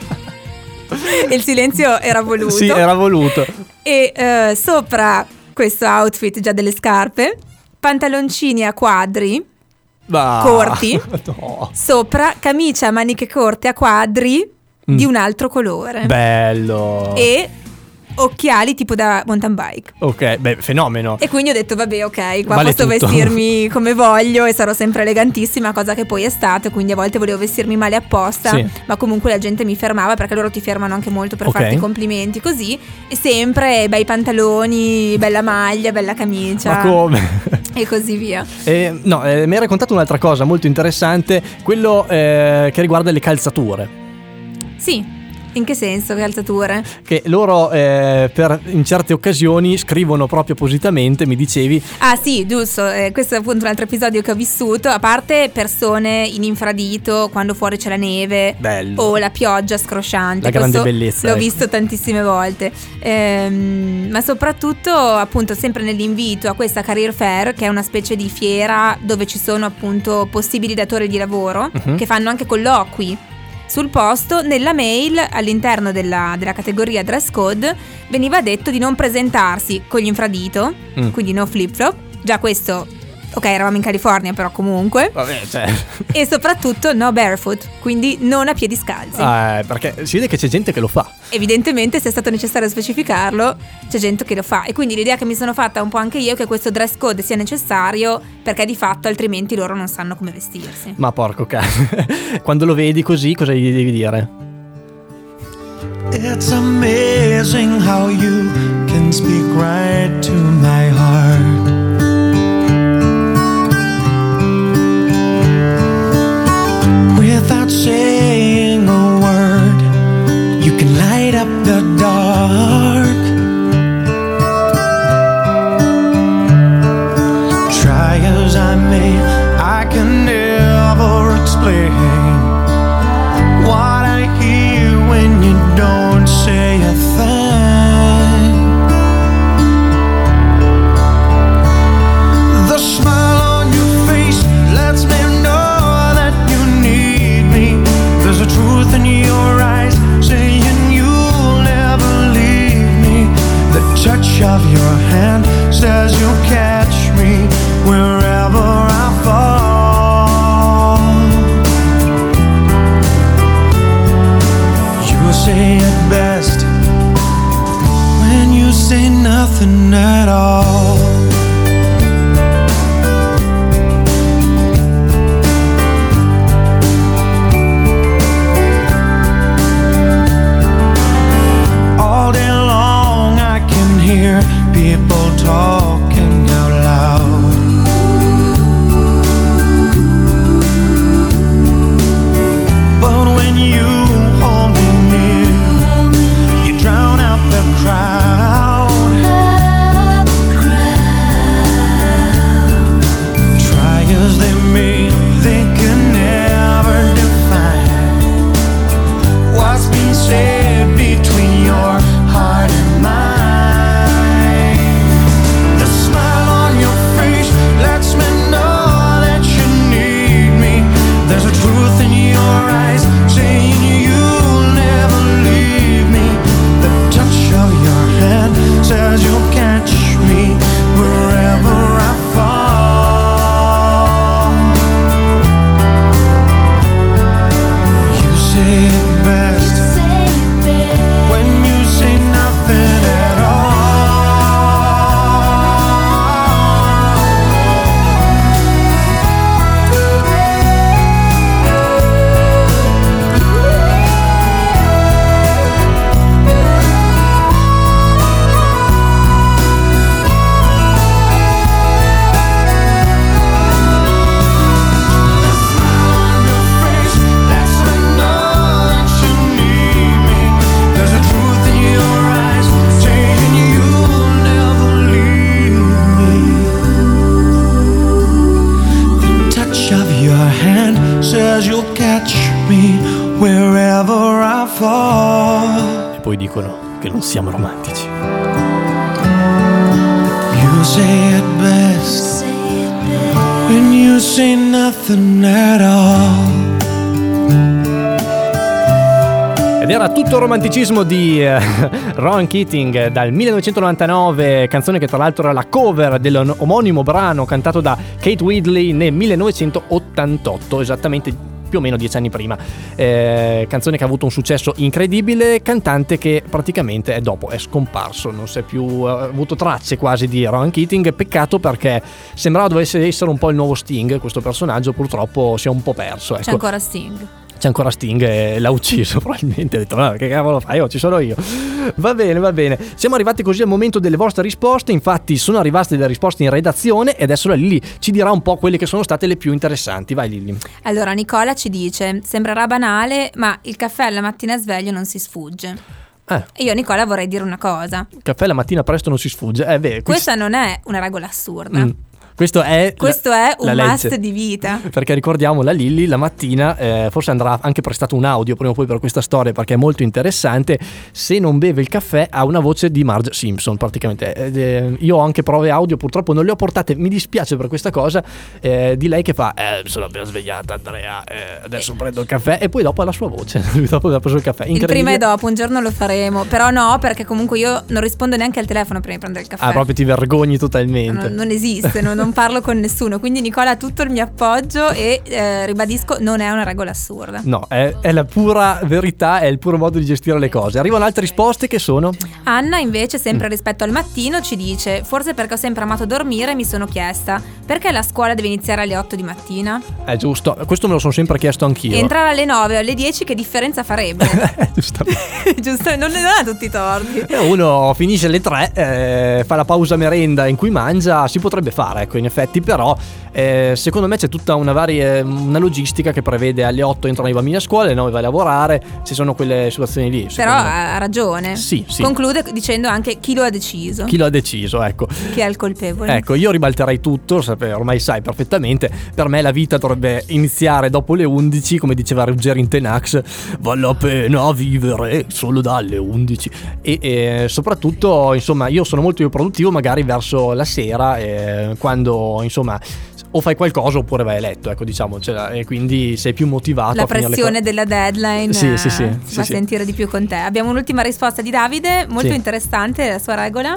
E il silenzio era voluto. Sì, era voluto. E sopra questo outfit già delle scarpe, pantaloncini a quadri Bah. corti. No. Sopra camicia a maniche corte a quadri di un altro colore. Bello. E occhiali tipo da mountain bike. Ok, beh, fenomeno. E quindi ho detto vabbè, ok, qua Vale posso tutto. vestirmi come voglio e sarò sempre elegantissima, cosa che poi è stato. Quindi a volte volevo vestirmi male apposta, Sì. ma comunque la gente mi fermava, perché loro ti fermano anche molto per Ok. farti complimenti così. E sempre bei pantaloni, bella maglia, bella camicia, Ma come? e così via. No, mi hai raccontato un'altra cosa molto interessante, quello che riguarda le calzature. Sì, in che senso, calzature? Che loro in certe occasioni scrivono proprio appositamente, mi dicevi. Ah sì, giusto, questo è appunto un altro episodio che ho vissuto. A parte persone in infradito quando fuori c'è la neve, Bello. o la pioggia scrosciante. La grande Questo bellezza, l'ho ecco. visto tantissime volte. Ma soprattutto appunto sempre nell'invito a questa career fair, che è una specie di fiera dove ci sono appunto possibili datori di lavoro che fanno anche colloqui sul posto. Nella mail all'interno della categoria dress code veniva detto di non presentarsi con gli infradito, quindi no flip flop. Già questo, ok, eravamo in California, però comunque. Vabbè, cioè. E soprattutto no barefoot, quindi non a piedi scalzi. Perché si vede che c'è gente che lo fa. Evidentemente, se è stato necessario specificarlo, c'è gente che lo fa. E quindi l'idea che mi sono fatta un po' anche io è che questo dress code sia necessario, perché di fatto altrimenti loro non sanno come vestirsi. Ma porco cane. Quando lo vedi così, cosa gli devi dire? It's amazing how you can speak right to my heart. Without saying a word, you can light up the dark. Try as I may, I can never explain what I hear when you don't say a thing. The smile on your face lets me know that you need me. There's a truth in your eyes saying you'll never leave me. The touch of your hand says you'll catch me wherever I fall. You say it best when you say nothing at all. all. E poi dicono che non siamo romantici. You say it best when you say nothing at all. Ed era tutto il romanticismo di Rowan Keating dal 1999, canzone che tra l'altro era la cover dell'omonimo brano cantato da Kate Ridley nel 1988, esattamente più o meno 10 anni prima. Canzone che ha avuto un successo incredibile, cantante che praticamente dopo è scomparso, non si è più avuto tracce quasi di Rowan Keating. Peccato, perché sembrava dovesse essere un po' il nuovo Sting, questo personaggio purtroppo si è un po' perso, ecco. C'è ancora Sting. C'è ancora Sting e l'ha ucciso probabilmente. Ha detto: no, che cavolo fai? Ci sono io. Va bene. Siamo arrivati così al momento delle vostre risposte. Infatti sono arrivate delle risposte in redazione e adesso la Lilli ci dirà un po' quelle che sono state le più interessanti. Vai Lilli. Allora Nicola ci dice: sembrerà banale, ma il caffè alla mattina sveglio non si sfugge. E io Nicola vorrei dire una cosa. Il caffè la mattina presto non si sfugge. Questa non è una regola assurda. Questo è un must di vita. Perché ricordiamo, la Lilli la mattina forse andrà anche prestato un audio prima o poi per questa storia, perché è molto interessante. Se non beve il caffè ha una voce di Marge Simpson praticamente. Io ho anche prove audio, purtroppo non le ho portate, mi dispiace per questa cosa, di lei che fa sono appena svegliata Andrea, adesso prendo il caffè, e poi dopo ha la sua voce dopo che ha preso il caffè. Il prima e dopo, un giorno lo faremo, però no, perché comunque io non rispondo neanche al telefono prima di prendere il caffè. Proprio ti vergogni totalmente. Non esiste, non parlo con nessuno, quindi Nicola ha tutto il mio appoggio e ribadisco, non è una regola assurda. No, è la pura verità, è il puro modo di gestire le cose. Arrivano altre risposte che sono: Anna invece, sempre rispetto al mattino, ci dice: forse perché ho sempre amato dormire, mi sono chiesta perché la scuola deve iniziare alle 8 di mattina. È giusto, questo me lo sono sempre chiesto anch'io. Entrare alle 9 o alle 10 che differenza farebbe? Giusto, non ha tutti i torti. Uno finisce alle 3, fa la pausa merenda in cui mangia, si potrebbe fare, ecco, in effetti, però secondo me c'è tutta una logistica che prevede alle 8 entrano i bambini a scuola, alle 9 vai a lavorare, ci sono quelle situazioni lì. Però ha ragione. Sì. Conclude dicendo anche chi lo ha deciso. Chi lo ha deciso, ecco. Chi è il colpevole. Ecco, io ribalterei tutto, ormai sai perfettamente, per me la vita dovrebbe iniziare dopo le 11, come diceva Ruggero in Tenax, vale la pena vivere solo dalle 11. E soprattutto, insomma, io sono molto più produttivo magari verso la sera, quando insomma o fai qualcosa oppure vai a letto, ecco, diciamo, e quindi sei più motivato. La pressione della deadline si fa sentire di più con te. Abbiamo un'ultima risposta di Davide, molto interessante la sua regola.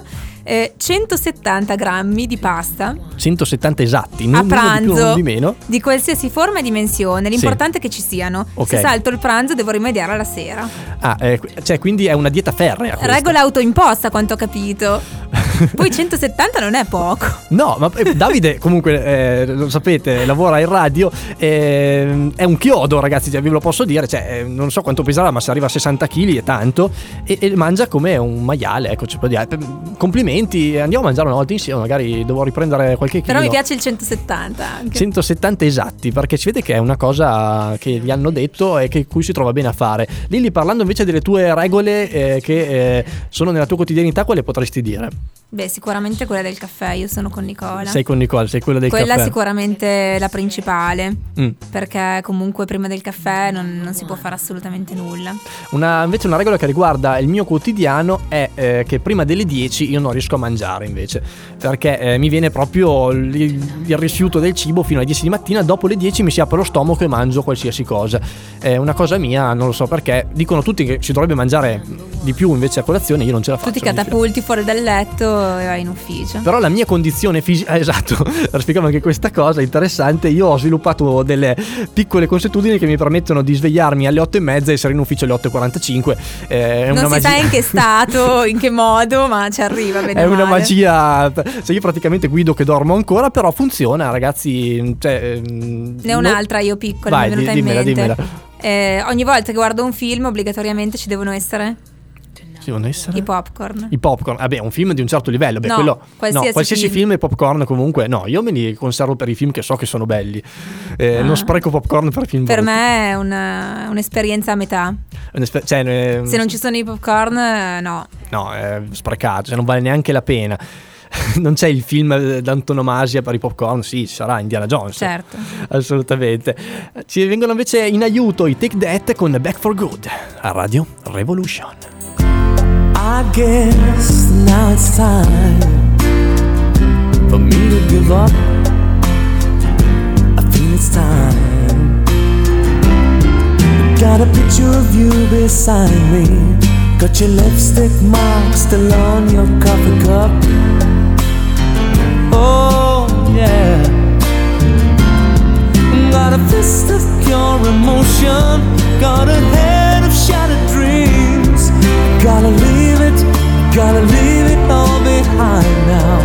170 grammi di pasta 170 esatti, non a pranzo, di più, non di meno, di qualsiasi forma e dimensione, l'importante è che ci siano. Se salto il pranzo devo rimediare alla sera. Quindi è una dieta ferrea questa. Regola autoimposta, quanto ho capito. Poi 170 non è poco. No, ma Davide comunque lo sapete, lavora in radio, è un chiodo, ragazzi, ve lo posso dire, non so quanto peserà, ma se arriva a 60 kg è tanto, e mangia come un maiale, ecco, ci può dire. Complimenti, andiamo a mangiare una volta insieme, magari devo riprendere qualche chilo. Però mi piace il 170 anche. 170 esatti, perché si vede che è una cosa che gli hanno detto e cui si trova bene a fare. Lilli, parlando invece delle tue regole che sono nella tua quotidianità, quale potresti dire? Beh, sicuramente quella del caffè, io sono con Nicola. Sei con Nicola, sei quella del caffè. Quella sicuramente la principale, perché comunque prima del caffè non si può fare assolutamente nulla. Invece una regola che riguarda il mio quotidiano è che prima delle 10 io non riesco a mangiare, invece, perché mi viene proprio il rifiuto del cibo fino alle 10 di mattina. Dopo le 10 mi si apre lo stomaco e mangio qualsiasi cosa. È una cosa mia, non lo so perché, dicono tutti che si dovrebbe mangiare di più invece a colazione, io non ce la faccio. Tu ti catapulti fuori dal letto e vai in ufficio. Però la mia condizione fisica, esatto, spieghiamo anche questa cosa interessante. Io ho sviluppato delle piccole consuetudini che mi permettono di svegliarmi alle 8:30 e essere in ufficio alle 8:45. Non si sa in che stato, in che modo, ma ci arriva bene. È una magia. Io praticamente guido che dormo ancora, però funziona, ragazzi. Ne ho un'altra io piccola. Vai, mi è venuta in mente. Dimmela. Ogni volta che guardo un film obbligatoriamente ci devono essere i popcorn. I popcorn, vabbè, un film di un certo livello. Beh, qualsiasi film e popcorn comunque. No, io me li conservo per i film che so che sono belli. Non spreco popcorn per film. Per me è un'esperienza a metà. Se non ci sono i popcorn, no. No, è sprecato, non vale neanche la pena. non c'è il film d'antonomasia per i popcorn, sì, ci sarà Indiana Jones. Certo. Assolutamente. Ci vengono invece in aiuto i Take That con Back for Good a Radio Revolution. I guess now it's time for me to give up. I feel it's time. Got a picture of you beside me. Got your lipstick mark still on your coffee cup. Oh yeah. Got a fist of pure emotion. Got a head of shattered dreams. Gotta leave it all behind now.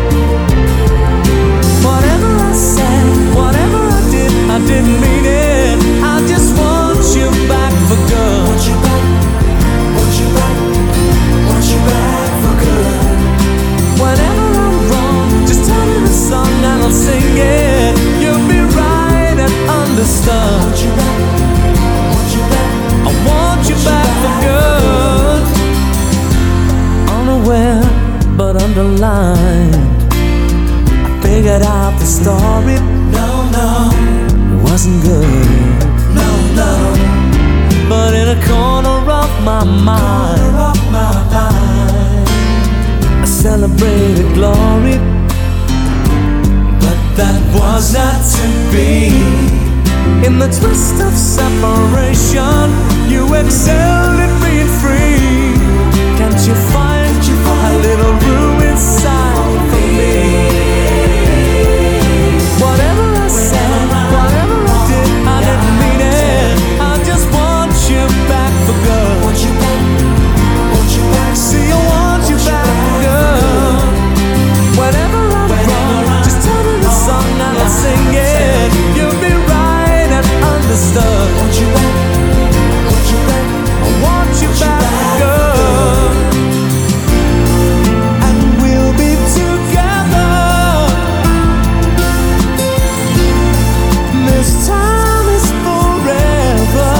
Whatever I said, whatever I didn't mean it. I just want you back for good. Want you back, want you back, want you back for good. Whenever I'm wrong, just tell me the song and I'll sing it. You'll be right and understood. Want you back, want you back, I want you back for good. Unaware but underlined, I figured out the story. No, it wasn't good. No, but in a corner of my mind, I celebrated glory, but that was not to be. In the twist of separation, you excelled at being free. Can't you find a little room inside for me? Whatever I said, whatever I did, I didn't mean it. I just want you back for good. Want you back, want you back. See, I want you back for good. Whenever I'm wrong, just tell me the song and I'll sing it. You'll be right and understood. Want you back, want you back. I want you back for good. And we'll be together. This time is forever.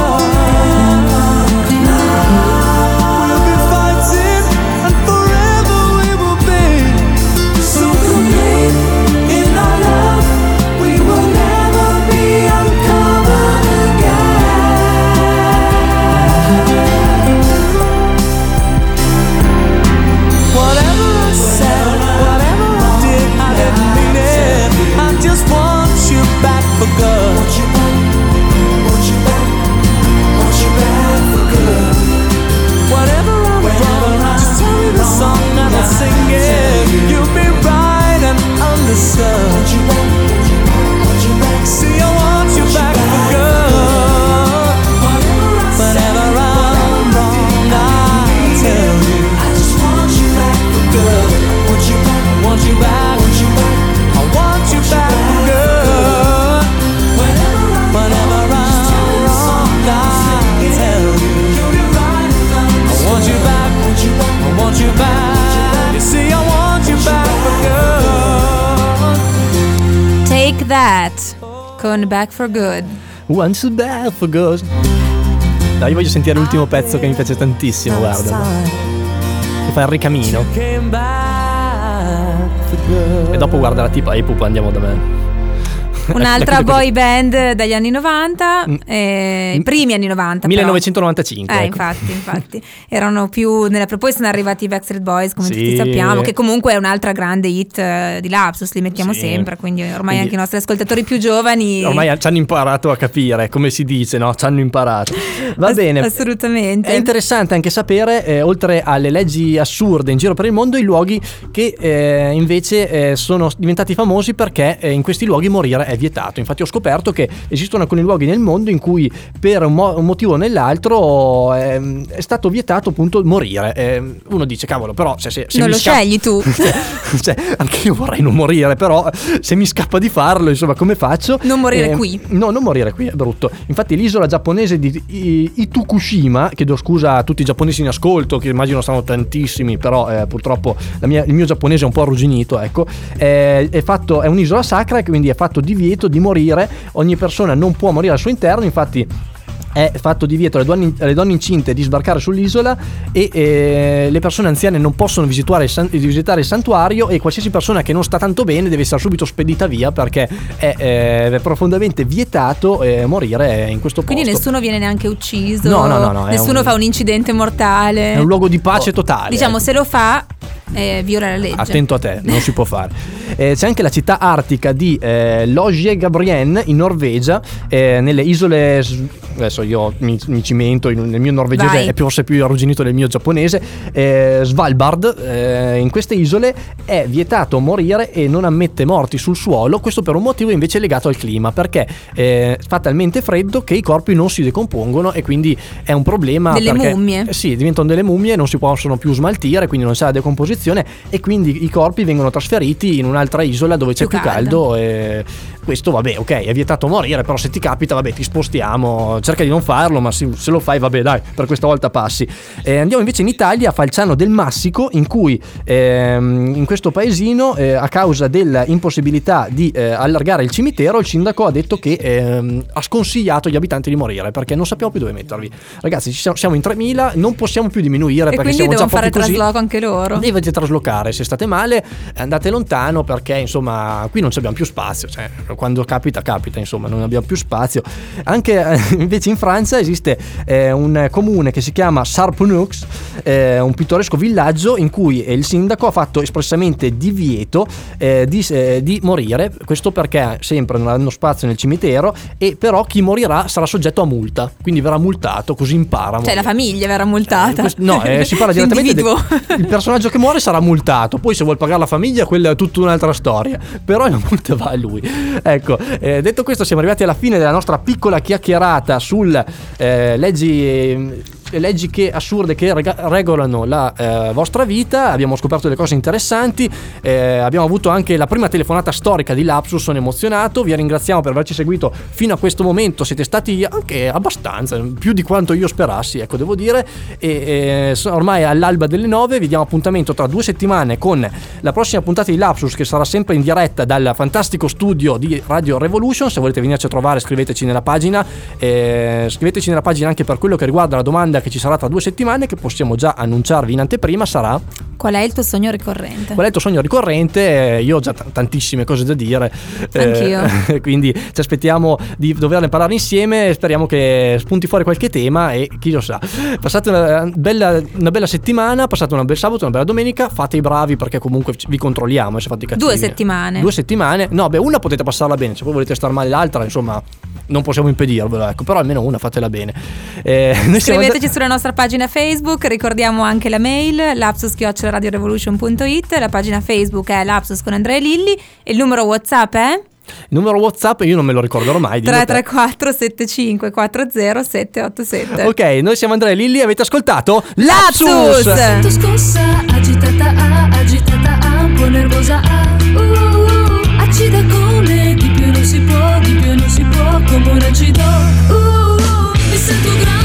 We'll be fighting and forever we will be so complete in our love. We will never be uncovered again. Whatever I said, whatever I did, I didn't mean it. I just want you back for good. Want you back, want you back, want you back for good. Whatever I'm wrong, just tell me the song and I'll sing it. You'll be right and understood. Want you back, want you back. See, I want you back for good. Whenever I'm wrong, I'll tell you. I just want you back for good. Want you back, want you back, want you back. I want you back for good. Whenever I'm wrong, I'll tell you. I want you back, I want you back. You see, I want you back for good. Take That con Back for Good. Once back for good. Dai, voglio sentire l'ultimo pezzo che mi piace tantissimo, guarda. Che fa il ricamino. E dopo guarda la tipa e pupa, andiamo da me. Un'altra boy band dagli anni 90, i primi anni 90 1995 però. Ecco. Infatti erano più poi sono arrivati i Backstreet Boys, come Sì. tutti sappiamo, che comunque è un'altra grande hit di Lapsus, li mettiamo Sì. sempre, quindi ormai anche i nostri ascoltatori più giovani ormai ci hanno imparato a capire, come si dice, no? Ci hanno imparato. Va bene. Assolutamente. È interessante anche sapere, oltre alle leggi assurde in giro per il mondo, i luoghi che invece sono diventati famosi perché in questi luoghi morire è vietato. Infatti ho scoperto che esistono alcuni luoghi nel mondo in cui per un motivo o nell'altro è stato vietato appunto morire. Uno dice cavolo, però se non mi lo scegli tu. cioè, anche io vorrei non morire, però se mi scappa di farlo, insomma, come faccio? Non morire qui. No, non morire qui è brutto. Infatti l'isola giapponese di Itukushima, chiedo scusa a tutti i giapponesi in ascolto, che immagino stanno tantissimi, però purtroppo il mio giapponese è un po' arrugginito, ecco. È un'isola sacra e quindi è fatto divieto di morire. Ogni persona non può morire al suo interno, infatti è fatto divieto alle donne incinte di sbarcare sull'isola e le persone anziane non possono visitare il santuario, e qualsiasi persona che non sta tanto bene deve essere subito spedita via, perché è profondamente vietato morire in questo posto. Quindi nessuno viene neanche ucciso? No, nessuno fa un incidente mortale? È un luogo di pace totale. Diciamo, se lo fa viola la legge. Attento a te, non si può fare. C'è anche la città artica di Longyearbyen in Norvegia, nelle isole, adesso io mi cimento nel mio norvegese. Vai. È forse più arrugginito del mio giapponese. Svalbard, in queste isole è vietato morire e non ammette morti sul suolo, questo per un motivo invece legato al clima, perché fa talmente freddo che i corpi non si decompongono, e quindi è un problema. Delle perché, mummie. sì, diventano delle mummie, non si possono più smaltire, quindi non c'è la decomposizione, e quindi i corpi vengono trasferiti in un'altra isola dove c'è più caldo. E questo vabbè, ok, è vietato morire, però se ti capita vabbè, ti spostiamo, cerca di non farlo, ma se lo fai vabbè dai, per questa volta passi. Andiamo invece in Italia, a Falciano del Massico, in cui in questo paesino, a causa dell'impossibilità di allargare il cimitero, il sindaco ha detto che ha sconsigliato agli abitanti di morire, perché non sappiamo più dove mettervi. Ragazzi, siamo in 3000, non possiamo più diminuire, e perché quindi siamo già devono fare così. trasloco anche loro. Dovete traslocare, se state male andate lontano, perché insomma qui non abbiamo più spazio, cioè quando capita, insomma non abbiamo più spazio. Anche invece in Francia esiste un comune che si chiama Sarpunux, un pittoresco villaggio in cui il sindaco ha fatto espressamente divieto di morire, questo perché sempre non hanno spazio nel cimitero, e però chi morirà sarà soggetto a multa, quindi verrà multato, così impara. Cioè la famiglia verrà multata. Si parla direttamente il personaggio che muore sarà multato, poi se vuol pagare la famiglia quella è tutta un'altra storia, però la multa va a lui. Ecco, detto questo, siamo arrivati alla fine della nostra piccola chiacchierata sul leggi che assurde che regolano la vostra vita. Abbiamo scoperto delle cose interessanti, abbiamo avuto anche la prima telefonata storica di Lapsus, sono emozionato, vi ringraziamo per averci seguito fino a questo momento, siete stati anche abbastanza, più di quanto io sperassi, ecco, devo dire, e ormai all'alba delle 9 vi diamo appuntamento tra 2 settimane con la prossima puntata di Lapsus, che sarà sempre in diretta dal fantastico studio di Radio Revolution. Se volete venirci a trovare, scriveteci nella pagina anche per quello che riguarda la domanda che ci sarà tra 2 settimane, che possiamo già annunciarvi in anteprima. Sarà: qual è il tuo sogno ricorrente? Qual è il tuo sogno ricorrente? Io ho già tantissime cose da dire, anch'io. Quindi ci aspettiamo di doverne parlare insieme, speriamo che spunti fuori qualche tema, e chi lo sa. Passate una bella settimana, passate un bel sabato, una bella domenica, fate i bravi, perché comunque vi controlliamo, se fate i cattivi. 2 settimane, no beh, una potete passarla bene, se poi volete star male l'altra, insomma non possiamo impedirvelo, ecco, però almeno una fatela bene. Scriveteci sulla nostra pagina Facebook, ricordiamo anche la mail lapsus@radiorevolution.it, la pagina Facebook è Lapsus con Andrea e Lilli, e il numero WhatsApp è? Il numero WhatsApp io non me lo ricorderò mai. 334 7540 787. Ok, noi siamo Andrea e Lilli, avete ascoltato Lapsus! Sento scossa, agitata, un po' nervosa, acida come di più non si può, come un acido, mi sento grande.